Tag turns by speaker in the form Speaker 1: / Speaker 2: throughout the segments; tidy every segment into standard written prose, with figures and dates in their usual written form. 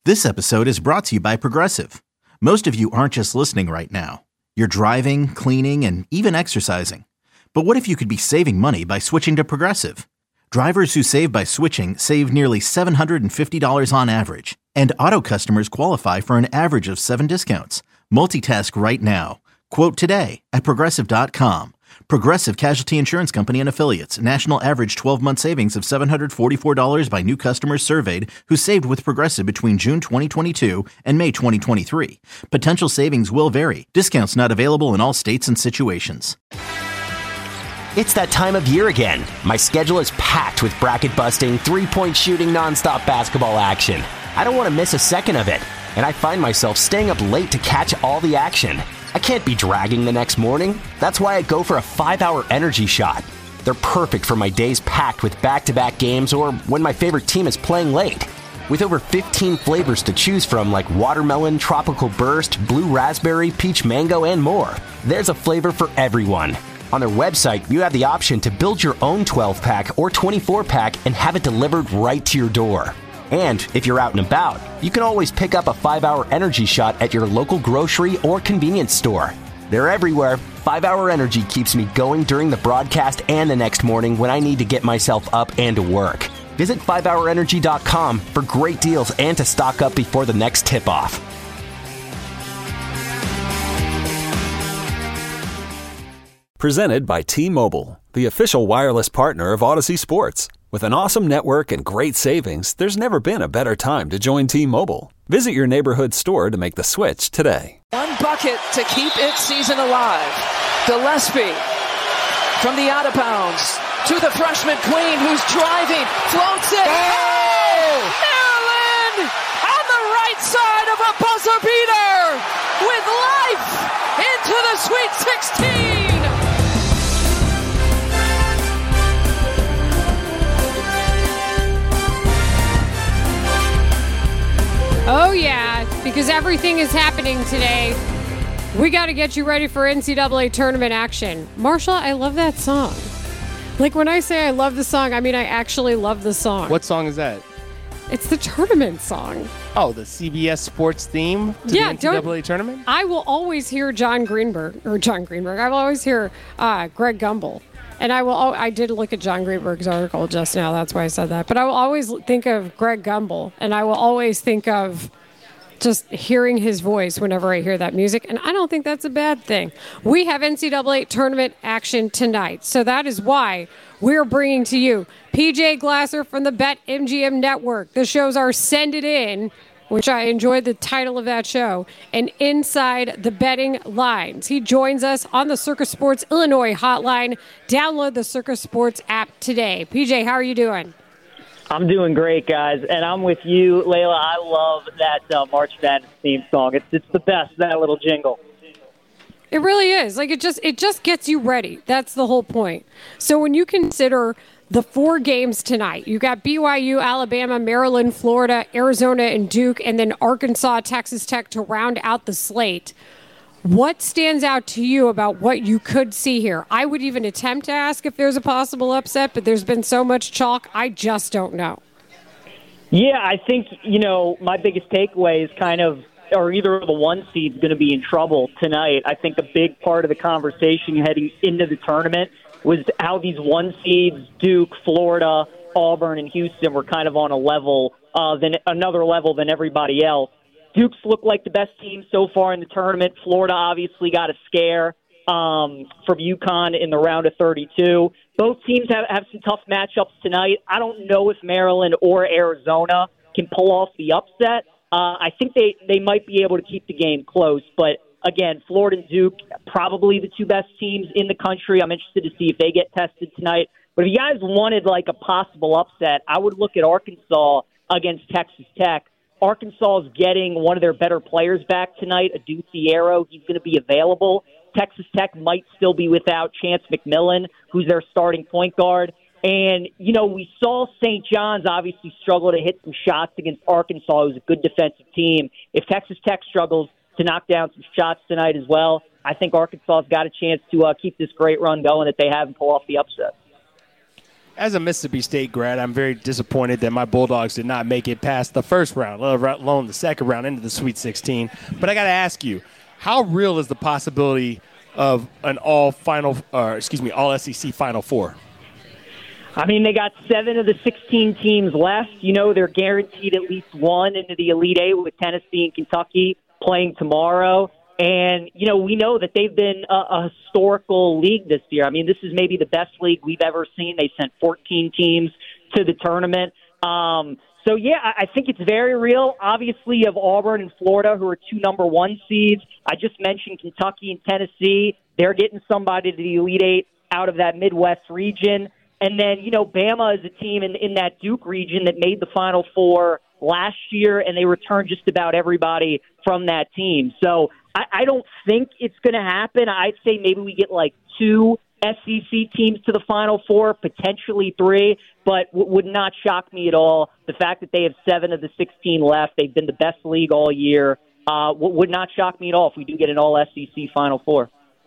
Speaker 1: This episode is brought to you by Progressive. Most of you aren't just listening right now. You're driving, cleaning, and even exercising. But what if you could be saving money by switching to Progressive? Drivers who save by switching save nearly $750 on average. And auto customers qualify for an average of 7 discounts. Multitask right now. Quote today at Progressive.com. Progressive Casualty Insurance Company and Affiliates. National average 12-month savings of $744 by new customers surveyed who saved with Progressive between June 2022 and May 2023. Potential savings will vary. Discounts not available in all states and situations.
Speaker 2: It's that time of year again. My schedule is packed with bracket-busting, three-point shooting, nonstop basketball action. I don't want to miss a second of it, and I find myself staying up late to catch all the action. I can't be dragging the next morning. That's why I go for a 5-hour energy shot. They're perfect for my days packed with back-to-back games or when my favorite team is playing late. With over 15 flavors to choose from like watermelon, tropical burst, blue raspberry, peach mango, and more, there's a flavor for everyone. On their website, you have the option to build your own 12-pack or 24-pack and have it delivered right to your door. And if you're out and about, you can always pick up a 5-hour energy shot at your local grocery or convenience store. They're everywhere. 5-hour energy keeps me going during the broadcast and the next morning when I need to get myself up and to work. Visit 5hourenergy.com for great deals and to stock up before the next tip-off.
Speaker 3: Presented by T-Mobile, the official wireless partner of Odyssey Sports. With an awesome network and great savings, there's never been a better time to join T-Mobile. Visit your neighborhood store to make the switch today.
Speaker 4: One bucket to keep its season alive. Gillespie from the out of bounds to the freshman queen who's driving, floats it. Oh! Maryland on the right side of a buzzer beater with life into the Sweet 16.
Speaker 5: Oh, yeah, because everything is happening today. We got to get you ready for NCAA tournament action. Marshall, I love that song. Like, when I say I love the song, I mean I actually love the song.
Speaker 6: What song is that?
Speaker 5: It's the tournament song.
Speaker 6: Oh, the CBS Sports theme to the NCAA tournament?
Speaker 5: I will always hear John Greenberg. I will always hear Greg Gumbel. And I did look at John Greenberg's article just now. That's why I said that. But I will always think of Greg Gumbel. And I will always think of just hearing his voice whenever I hear that music. And I don't think that's a bad thing. We have NCAA tournament action tonight. So that is why we're bringing to you PJ Glasser from the BetMGM Network. The shows are Send It In, which I enjoyed the title of that show, and Inside the Betting Lines. He joins us on the Circus Sports Illinois hotline. Download the Circus Sports app today. PJ, how are you doing?
Speaker 7: I'm doing great, guys, and I'm with you, Layla. I love that March Madness theme song. It's the best, that little jingle.
Speaker 5: It really is. Like, it just gets you ready. That's the whole point. So when you consider the 4 games tonight, you got BYU, Alabama, Maryland, Florida, Arizona, and Duke, and then Arkansas, Texas Tech to round out the slate. What stands out to you about what you could see here? I would even attempt to ask if there's a possible upset, but there's been so much chalk, I just don't know.
Speaker 7: Yeah, I think, my biggest takeaway is either of the 1 seed's going to be in trouble tonight. I think a big part of the conversation heading into the tournament was how these 1 seeds, Duke, Florida, Auburn, and Houston, were kind of on another level than everybody else. Duke's looked like the best team so far in the tournament. Florida obviously got a scare from UConn in the round of 32. Both teams have some tough matchups tonight. I don't know if Maryland or Arizona can pull off the upset. I think they might be able to keep the game close, but again, Florida and Duke, probably the 2 best teams in the country. I'm interested to see if they get tested tonight. But if you guys wanted like a possible upset, I would look at Arkansas against Texas Tech. Arkansas is getting one of their better players back tonight, Adu Thiero. He's going to be available. Texas Tech might still be without Chance McMillan, who's their starting point guard. And, we saw St. John's obviously struggle to hit some shots against Arkansas, who's a good defensive team. If Texas Tech struggles to knock down some shots tonight as well, I think Arkansas's got a chance to keep this great run going that they have and pull off the upset.
Speaker 6: As a Mississippi State grad, I'm very disappointed that my Bulldogs did not make it past the first round, let alone the second round into the Sweet 16. But I got to ask you, how real is the possibility of an all SEC Final Four?
Speaker 7: I mean, they got 7 of the 16 teams left. You know, they're guaranteed at least one into the Elite Eight with Tennessee and Kentucky playing tomorrow. And, you know, we know that they've been a historical league this year. I mean, this is maybe the best league we've ever seen. They sent 14 teams to the tournament. So, yeah, I think it's very real. Obviously, you have Auburn and Florida, who are 2 number 1 seeds. I just mentioned Kentucky and Tennessee. They're getting somebody to the Elite Eight out of that Midwest region. And then, you know, Bama is a team in that Duke region that made the Final Four last year, and they returned just about everybody from that team. So I don't think it's going to happen. I'd say maybe we get like 2 SEC teams to the Final Four, potentially 3, but would not shock me at all. The fact that they have 7 of the 16 left, they've been the best league all year, would not shock me at all if we do get an all-SEC Final Four.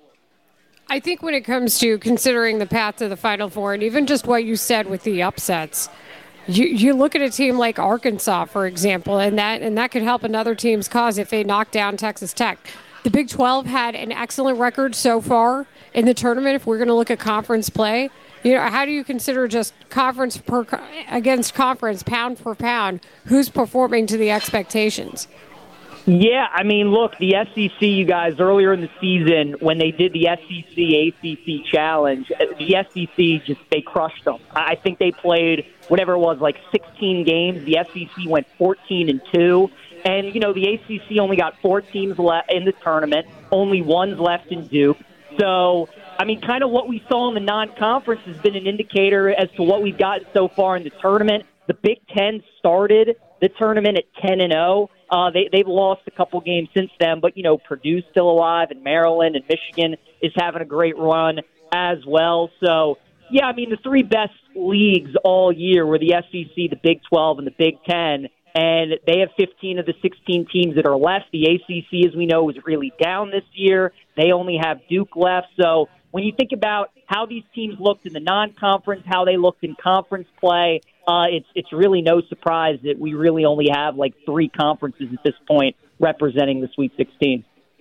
Speaker 5: I think when it comes to considering the path to the Final Four, and even just what you said with the upsets, you look at a team like Arkansas, for example, and that could help another team's cause if they knock down Texas Tech. The Big 12 had an excellent record so far in the tournament. If we're going to look at conference play, you know, how do you consider just conference against conference, pound for pound, who's performing to the expectations?
Speaker 7: Yeah, I mean, look, the SEC, you guys, earlier in the season when they did the SEC-ACC challenge, the SEC they crushed them. I think they played whatever it was, like 16 games. The SEC went 14-2. And, you know, the ACC only got 4 teams left in the tournament. Only 1's left in Duke. So, I mean, kind of what we saw in the non-conference has been an indicator as to what we've gotten so far in the tournament. The Big Ten started the tournament at 10-0. They've lost a couple games since then, but, you know, Purdue's still alive, and Maryland and Michigan is having a great run as well. So, yeah, I mean, the 3 best leagues all year were the SEC, the Big 12, and the Big 10, and they have 15 of the 16 teams that are left. The ACC, as we know, is really down this year. They only have Duke left. So when you think about how these teams looked in the non-conference, how they looked in conference play, it's really no surprise that we really only have like 3 conferences at this point representing the Sweet 16.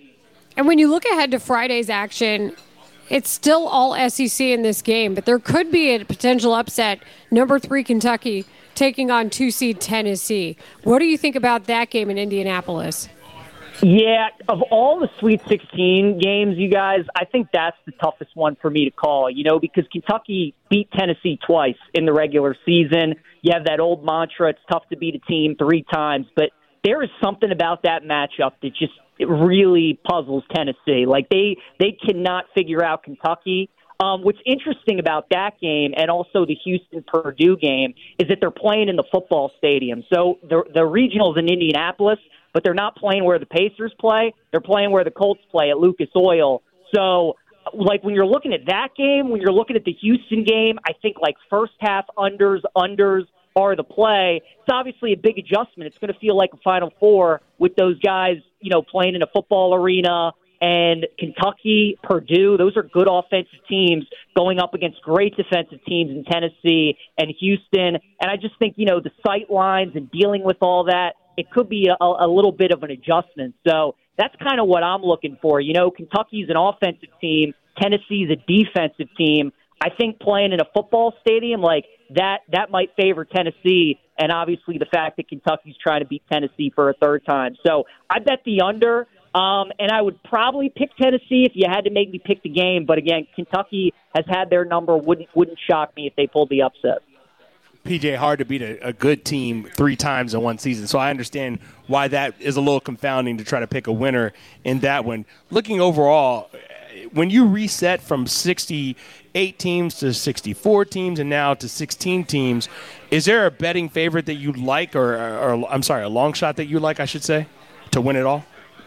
Speaker 5: And when you look ahead to Friday's action, it's still all SEC in this game, but there could be a potential upset. Number 3 Kentucky taking on 2 seed Tennessee. What do you think about that game in Indianapolis?
Speaker 7: Yeah, of all the Sweet 16 games, you guys, I think that's the toughest one for me to call, you know, because Kentucky beat Tennessee twice in the regular season. You have that old mantra, it's tough to beat a team 3 times, but there is something about that matchup that just it really puzzles Tennessee. Like, they cannot figure out Kentucky. What's interesting about that game and also the Houston-Purdue game is that they're playing in the football stadium. So the regional's in Indianapolis, but they're not playing where the Pacers play. They're playing where the Colts play at Lucas Oil. So, like, when you're looking at that game, when you're looking at the Houston game, I think, like, first half unders are the play. It's obviously a big adjustment. It's going to feel like a Final Four with those guys, you know, playing in a football arena. And Kentucky, Purdue, those are good offensive teams going up against great defensive teams in Tennessee and Houston. And I just think, you know, the sight lines and dealing with all that, it could be a little bit of an adjustment. So that's kind of what I'm looking for. You know, Kentucky's an offensive team. Tennessee's a defensive team. I think playing in a football stadium like that might favor Tennessee, and obviously the fact that Kentucky's trying to beat Tennessee for a 3rd time. So I bet the under. And I would probably pick Tennessee if you had to make me pick the game. But again, Kentucky has had their number. Wouldn't shock me if they pulled the upset.
Speaker 6: PJ, hard to beat a good team 3 times in one season. So I understand why that is a little confounding to try to pick a winner in that one. Looking overall, when you reset from 68 teams to 64 teams and now to 16 teams, is there a betting favorite that you like or a long shot that you like, I should say, to win it all?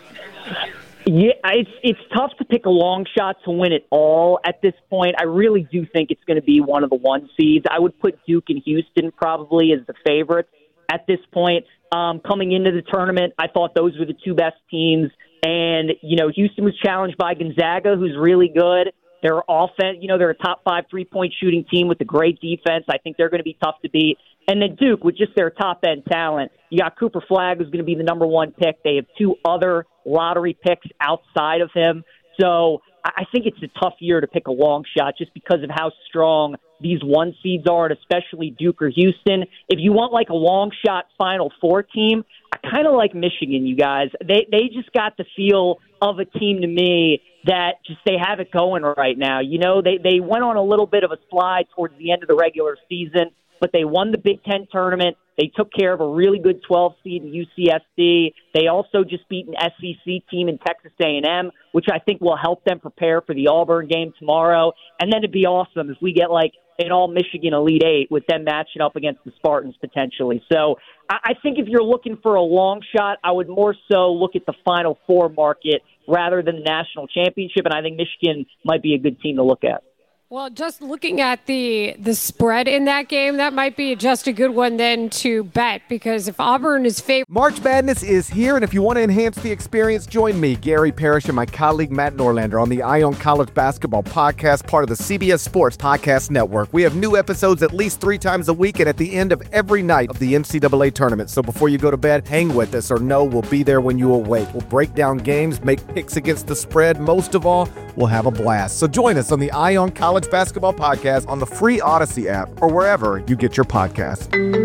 Speaker 7: Yeah, it's tough to pick a long shot to win it all at this point. I really do think it's going to be one of the 1 seeds. I would put Duke and Houston probably as the favorites at this point. Coming into the tournament, I thought those were the 2 best teams. And, you know, Houston was challenged by Gonzaga, who's really good. Their offense, they're a top 5 3-point shooting team with a great defense. I think they're going to be tough to beat. And then Duke, with just their top-end talent, you got Cooper Flagg, who's going to be the number 1 pick. They have 2 other lottery picks outside of him. So I think it's a tough year to pick a long shot just because of how strong these 1 seeds are, and especially Duke or Houston. If you want like a long shot Final Four team, I kind of like Michigan, you guys. They just got the feel of a team to me that just they have it going right now. They went on a little bit of a slide towards the end of the regular season, but they won the Big Ten tournament. They took care of a really good 12 seed in UCSD. They also just beat an SEC team in Texas A&M, which I think will help them prepare for the Auburn game tomorrow. And then it'd be awesome if we get like an all-Michigan Elite Eight with them matching up against the Spartans potentially. So I think if you're looking for a long shot, I would more so look at the Final Four market rather than the national championship, and I think Michigan might be a good team to look at.
Speaker 5: Well, just looking at the spread in that game, that might be just a good one then to bet, because if Auburn is favored.
Speaker 8: March Madness is here, and if you want to enhance the experience, join me, Gary Parrish, and my colleague Matt Norlander on the Eye on College Basketball podcast, part of the CBS Sports Podcast Network. We have new episodes at least 3 times a week and at the end of every night of the NCAA tournament. So before you go to bed, hang with us, or know we'll be there when you awake. We'll break down games, make picks against the spread. Most of all, we'll have a blast. So join us on the Eye on College Basketball Podcast on the free Odyssey app or wherever you get your podcasts.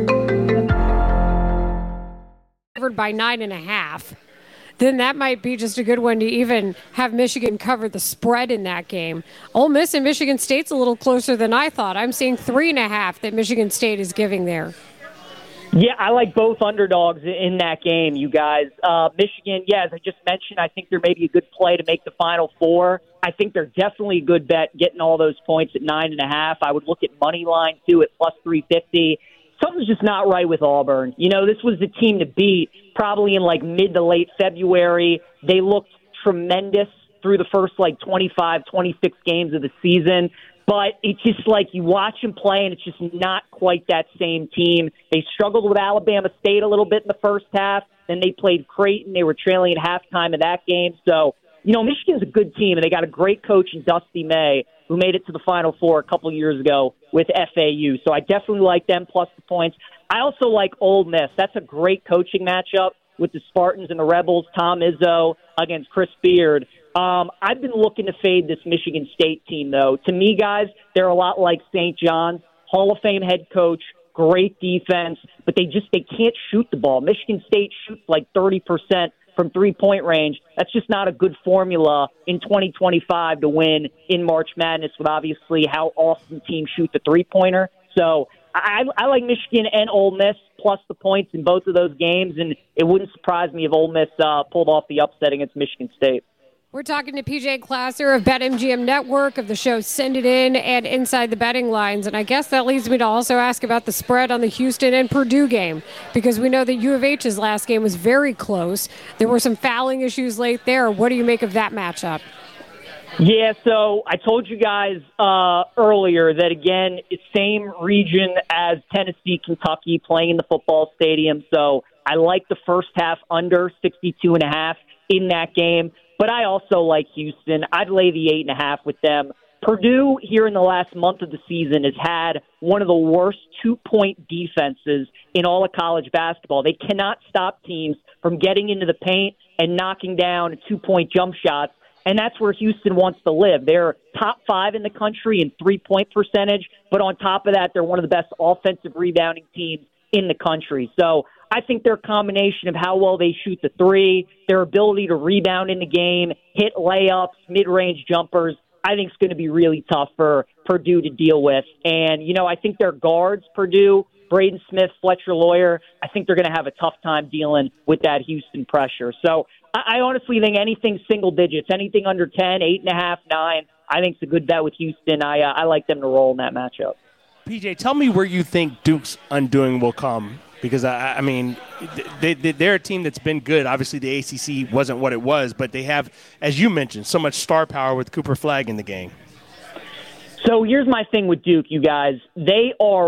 Speaker 5: Covered by 9.5, then that might be just a good one to even have Michigan cover the spread in that game. Ole Miss and Michigan State's a little closer than I thought. I'm seeing 3.5 that Michigan State is giving there.
Speaker 7: Yeah, I like both underdogs in that game, you guys. Michigan, as I just mentioned, I think there may be a good play to make the Final Four. I think they're definitely a good bet getting all those points at 9.5. I would look at money line, too, at plus 350. Something's just not right with Auburn. This was the team to beat probably in like mid to late February. They looked tremendous through the first 25, 26 games of the season. But it's just like you watch them play, and it's just not quite that same team. They struggled with Alabama State a little bit in the first half. Then they played Creighton. They were trailing at halftime of that game. So, Michigan's a good team, and they got a great coach in Dusty May, who made it to the Final Four a couple years ago with FAU. So I definitely like them plus the points. I also like Ole Miss. That's a great coaching matchup with the Spartans and the Rebels, Tom Izzo against Chris Beard. I've been looking to fade this Michigan State team, though. To me, guys, they're a lot like St. John's. Hall of Fame head coach, great defense, but they can't shoot the ball. Michigan State shoots like 30% from three-point range. That's just not a good formula in 2025 to win in March Madness with obviously how awesome teams shoot the three-pointer. So I like Michigan and Ole Miss plus the points in both of those games, and it wouldn't surprise me if Ole Miss pulled off the upset against Michigan State.
Speaker 5: We're talking to PJ Classer of BetMGM Network of the show Send It In and Inside the Betting Lines. And I guess that leads me to also ask about the spread on the Houston and Purdue game, because we know that U of H's last game was very close. There were some fouling issues late there. What do you make of that matchup?
Speaker 7: Yeah, so I told you guys earlier that, again, it's same region as Tennessee, Kentucky, playing in the football stadium. So I like the first half under 62.5 in that game. But I also like Houston. I'd lay the 8.5 with them. Purdue, here in the last month of the season, has had one of the worst two-point defenses in all of college basketball. They cannot stop teams from getting into the paint and knocking down two-point jump shots, and that's where Houston wants to live. They're top 5 in the country in three-point percentage, but on top of that, they're one of the best offensive rebounding teams in the country. So I think their combination of how well they shoot the three, their ability to rebound in the game, hit layups, mid-range jumpers, I think it's going to be really tough for Purdue to deal with. And, I think their guards, Purdue, Braden Smith, Fletcher Lawyer, I think they're going to have a tough time dealing with that Houston pressure. So I honestly think anything single digits, anything under 10, 8.5, 9, I think it's a good bet with Houston. I like them to roll in that matchup.
Speaker 6: PJ, tell me where you think Duke's undoing will come. Because, I mean, they're a team that's been good. Obviously, the ACC wasn't what it was, but they have, as you mentioned, so much star power with Cooper Flagg in the game.
Speaker 7: So here's my thing with Duke, you guys. They are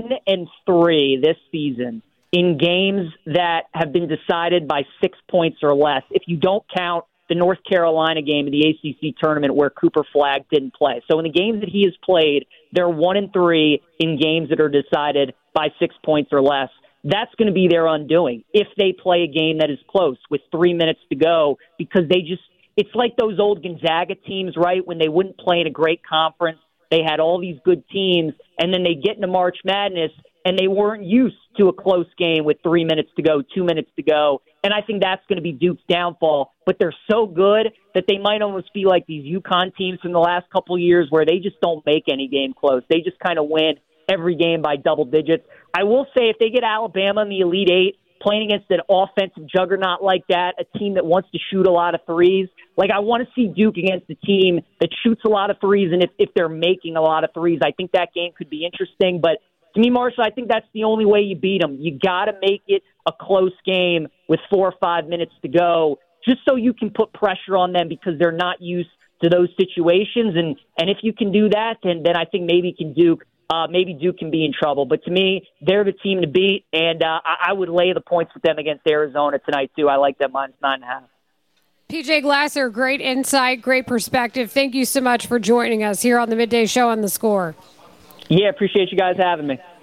Speaker 7: 1-3 this season in games that have been decided by 6 points or less. If you don't count the North Carolina game in the ACC tournament where Cooper Flagg didn't play. So in the games that he has played, they're 1-3 in games that are decided by 6 points or less. That's going to be their undoing if they play a game that is close with 3 minutes to go, because it's like those old Gonzaga teams, right, when they wouldn't play in a great conference. They had all these good teams, and then they get into March Madness, and they weren't used to a close game with 3 minutes to go, 2 minutes to go. And I think that's going to be Duke's downfall. But they're so good that they might almost be like these UConn teams from the last couple of years where they just don't make any game close. They just kind of win every game by double digits. I will say if they get Alabama in the Elite Eight, playing against an offensive juggernaut like that, a team that wants to shoot a lot of threes, like I want to see Duke against a team that shoots a lot of threes, and if they're making a lot of threes, I think that game could be interesting. But to me, Marshall, I think that's the only way you beat them. You got to make it a close game with 4 or 5 minutes to go, just so you can put pressure on them because they're not used to those situations. And if you can do that, then I think maybe Duke can be in trouble. But to me, they're the team to beat, and I would lay the points with them against Arizona tonight, too. I like them -9.5.
Speaker 5: PJ Glasser, great insight, great perspective. Thank you so much for joining us here on the Midday Show on The Score.
Speaker 7: Yeah, appreciate you guys having me.